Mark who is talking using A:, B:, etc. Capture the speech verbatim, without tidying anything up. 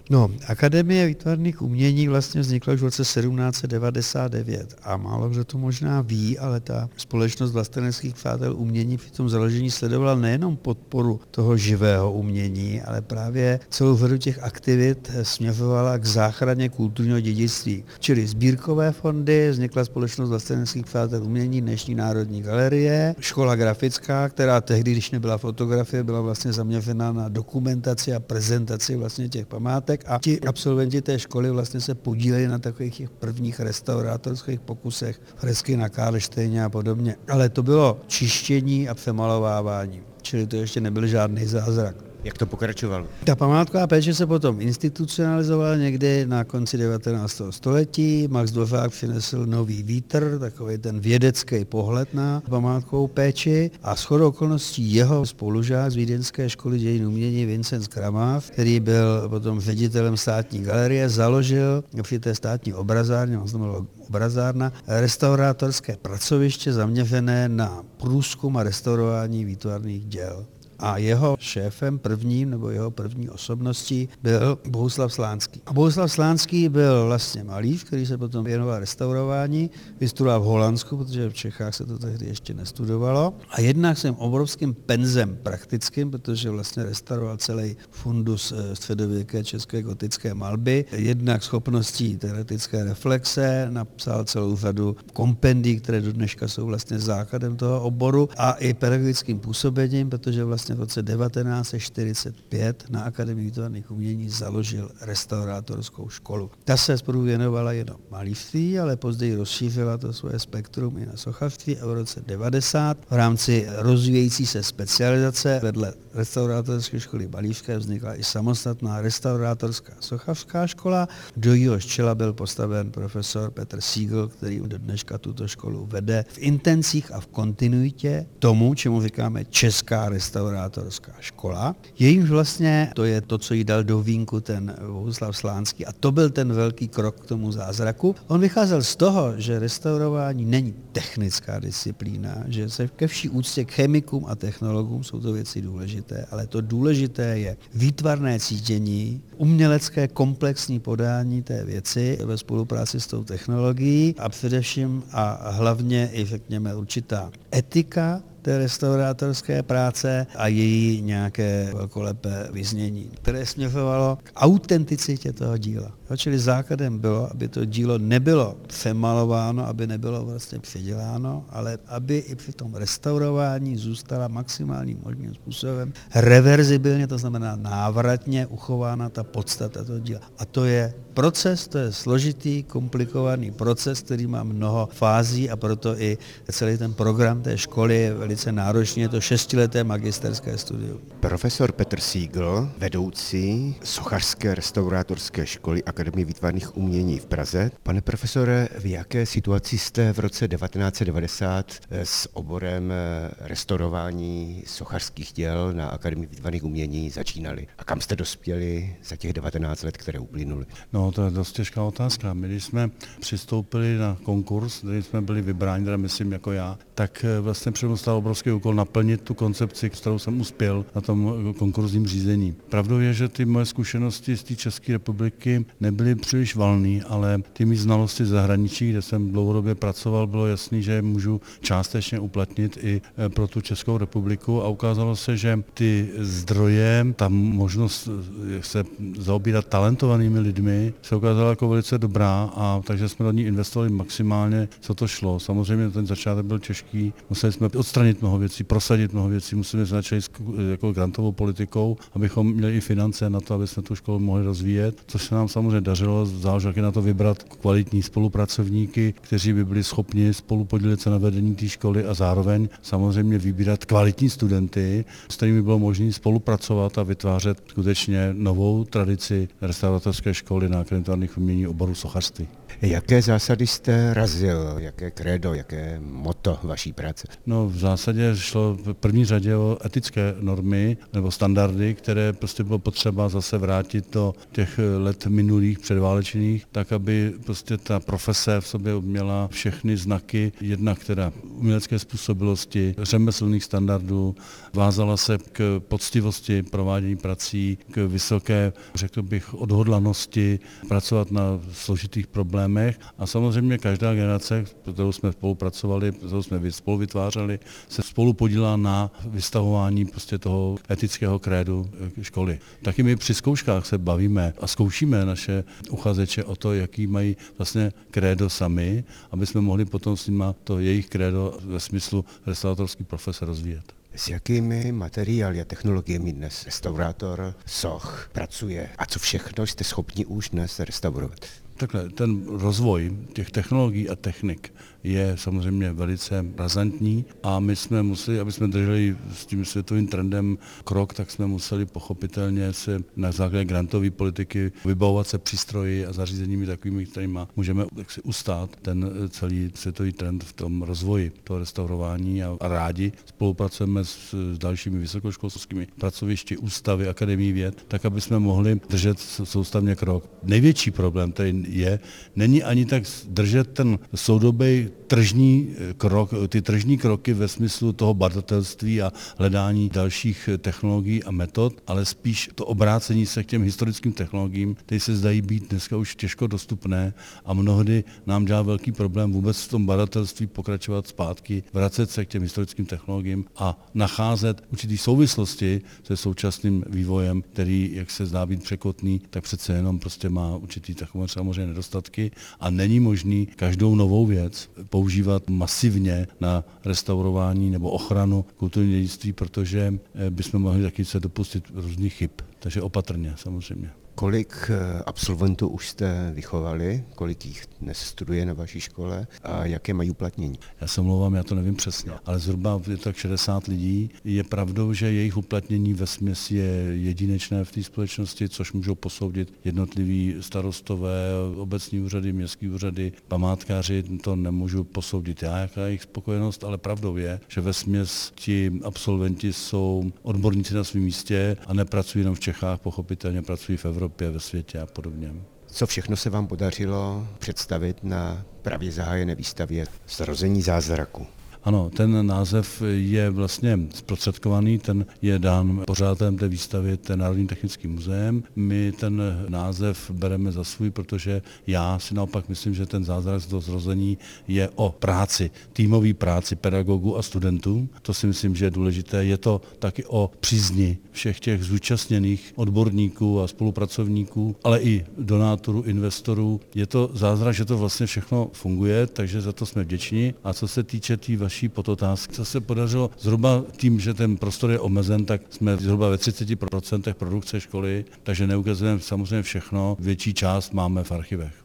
A: No, Akademie výtvarných umění vlastně vznikla už v roce sedmnáct set devadesát devět a málo kdo to možná ví, ale ta společnost vlasteneckých přátel umění při tom založení sledovala nejenom podporu toho živého umění, ale právě celou řadu těch aktivit směřovala k záchraně kulturního dědictví. Čili sbírkové fondy, vznikla společnost vlasteneckých přátel umění, dnešní Národní galerie, škola grafická, která tehdy, když nebyla fotografie, byla vlastně zaměřena na dokumentaci a prezentaci vlastně těch památek. A ti absolventi té školy vlastně se podíleli na takových těch prvních restaurátorských pokusech, fresky na Karlštejně a podobně. Ale to bylo čištění a přemalovávání, čili to ještě nebyl žádný zázrak.
B: Jak to pokračovalo?
A: Ta památková péče se potom institucionalizovala někdy na konci devatenáctého století. Max Dvořák přinesl nový vítr, takový ten vědecký pohled na památkovou péči a shodou okolností jeho spolužák z Vídeňské školy dějin umění Vincenc Kramáv, který byl potom ředitelem státní galerie, založil při té státní obrazárně, to znamená obrazárna, restaurátorské pracoviště zaměřené na průzkum a restaurování výtvarných děl. A jeho šéfem prvním, nebo jeho první osobností byl Bohuslav Slánský. A Bohuslav Slánský byl vlastně malíř, který se potom věnoval restaurování, vystudoval v Holandsku, protože v Čechách se to tehdy ještě nestudovalo. A jednak jsem obrovským penzem praktickým, protože vlastně restauroval celý fundus středověké české gotické malby, jednak schopností teoretické reflexe, napsal celou řadu kompendií, které do dneška jsou vlastně základem toho oboru, a i pedagogickým působením, protože vlastně v roce devatenáct set čtyřicet pět na Akademii výtvarných umění založil restaurátorskou školu. Ta se zprvu věnovala jenom malířství, ale později rozšířila to svoje spektrum i na sochařství a v roce devadesát v rámci rozvíjející se specializace vedle restaurátorské školy malířské vznikla i samostatná restaurátorská sochařská škola, do jejíhož čela byl postaven profesor Petr Siegl, který do dneška tuto školu vede v intencích a v kontinuitě tomu, čemu říkáme česká restaurátorská škola. Jejímž vlastně to je to, co jí dal do vínku ten Bohuslav Slánský, a to byl ten velký krok k tomu zázraku. On vycházel z toho, že restaurování není technická disciplína, že se ke vší úctě k chemikům a technologům jsou to věci důležité, ale to důležité je výtvarné cítění, umělecké komplexní podání té věci ve spolupráci s tou technologií a především a hlavně i řekněme určitá etika té restaurátorské práce a její nějaké velkolepé vyznění, které směřovalo k autenticitě toho díla. Čili základem bylo, aby to dílo nebylo přemalováno, aby nebylo vlastně předěláno, ale aby i při tom restaurování zůstala maximálním možným způsobem reverzibilně, to znamená návratně uchována ta podstata toho díla. A to je proces, to je složitý, komplikovaný proces, který má mnoho fází, a proto i celý ten program té školy je velice náročný, je to šestileté magisterské studium.
B: Profesor Petr Siegl, vedoucí sochařské restaurátorské školy Akademie výtvarných umění v Praze. Pane profesore, v jaké situaci jste v roce devatenáct set devadesát s oborem restaurování sochařských děl na Akademii výtvarných umění začínali? A kam jste dospěli za těch devatenáct let, které uplynuly?
C: No, to je dost těžká otázka. My, když jsme přistoupili na konkurs, kde jsme byli vybráni, teda myslím jako já, tak vlastně před mnou stál obrovský úkol naplnit tu koncepci, kterou jsem uspěl na tom konkurzním řízení. Pravdou je, že ty moje zkušenosti z té České republiky nebyly příliš valný, ale ty mý znalosti z zahraničí, kde jsem dlouhodobě pracoval, bylo jasný, že můžu částečně uplatnit i pro tu Českou republiku, a ukázalo se, že ty zdroje, ta možnost se zaobírat talentovanými lidmi se ukázala jako velice dobrá, a takže jsme do ní investovali maximálně, co to šlo. Samozřejmě ten začátek byl těžký, museli jsme odstranit mnoho věcí, prosadit mnoho věcí, museli jsme začít jako grantovou politikou, abychom měli i finance na to, aby jsme tu školu mohli rozvíjet, což se nám samozřejmě dařilo, záleží na to vybrat kvalitní spolupracovníky, kteří by byli schopni spolu podílet se na vedení té školy a zároveň samozřejmě vybírat kvalitní studenty, s kterými bylo možné spolupracovat a vytvářet skutečně novou tradici restauratorské školy na Akademii výtvarných umění oboru sochařství.
B: Jaké zásady jste razil, jaké krédo, jaké motto vaší práce?
C: No v zásadě zásadě šlo v první řadě o etické normy nebo standardy, které prostě bylo potřeba zase vrátit do těch let minulých předválečných, tak aby prostě ta profese v sobě měla všechny znaky, jednak teda umělecké způsobilosti, řemeslných standardů, vázala se k poctivosti provádění prací, k vysoké, řekl bych, odhodlanosti pracovat na složitých problémech a samozřejmě každá generace, kterou jsme spolupracovali, kterou jsme spolu vytvářeli, se spolu podílá na vystavování prostě toho etického krédu školy. Taky my při zkouškách se bavíme a zkoušíme naše uchazeče o to, jaký mají vlastně krédo sami, aby jsme mohli potom s nimi to jejich krédo ve smyslu restauratorský profese rozvíjet.
B: S jakými materiály a technologiemi dnes restaurátor soch pracuje a co všechno jste schopni už dnes restaurovat?
C: Takhle, ten rozvoj těch technologií a technik je samozřejmě velice razantní a my jsme museli, aby jsme drželi s tím světovým trendem krok, tak jsme museli pochopitelně se na základě grantové politiky vybavovat se přístroji a zařízeními takovými, kterými můžeme jaksi ustát ten celý světový trend v tom rozvoji toho restaurování a, a rádi spolupracujeme s, s dalšími vysokoškolskými pracovišti, ústavy, akademií věd, tak aby jsme mohli držet soustavně krok. Největší problém, který je, není ani tak držet ten soudobý tržní krok, ty tržní kroky ve smyslu toho badatelství a hledání dalších technologií a metod, ale spíš to obrácení se k těm historickým technologiím, které se zdají být dneska už těžko dostupné a mnohdy nám dělá velký problém vůbec v tom badatelství pokračovat zpátky, vracet se k těm historickým technologiím a nacházet určitý souvislosti se současným vývojem, který, jak se zdá být překotný, tak přece jenom prostě má určitý takové samozřejmě nedostatky a není možný každou novou věc používat masivně na restaurování nebo ochranu kulturního dědictví, protože bychom mohli taky se dopustit různých chyb. Takže opatrně samozřejmě.
B: Kolik absolventů už jste vychovali, kolik jich dnes studuje na vaší škole a jaké mají uplatnění?
C: Já se omlouvám, já to nevím přesně, ale zhruba je tak šedesát lidí. Je pravdou, že jejich uplatnění vesměs je jedinečné v té společnosti, což můžou posoudit jednotliví starostové, obecní úřady, městské úřady, památkáři, to nemůžu posoudit já, jaká je jejich spokojenost, ale pravdou je, že vesměs ti absolventi jsou odborníci na svém místě a nepracují jenom v Čechách, pochopitelně pracují v Evropě, ve světě a podobně.
B: Co všechno se vám podařilo představit na právě zahájené výstavě Zrození zázraku?
C: Ano, ten název je vlastně zprostředkovaný, ten je dán pořádatelem té výstavy, ten Národní technický muzeum. My ten název bereme za svůj, protože já si naopak myslím, že ten zázrak do zrození je o práci, týmové práci pedagogů a studentů. To si myslím, že je důležité. Je to taky o přízni všech těch zúčastněných odborníků a spolupracovníků, ale i donátorů, investorů. Je to zázrak, že to vlastně všechno funguje, takže za to jsme vděční. A co se týče té vaší podotázky, co se podařilo zhruba tím, že ten prostor je omezen, tak jsme zhruba ve třiceti procentech produkce školy, takže neukazujeme samozřejmě všechno. Větší část máme v archivech.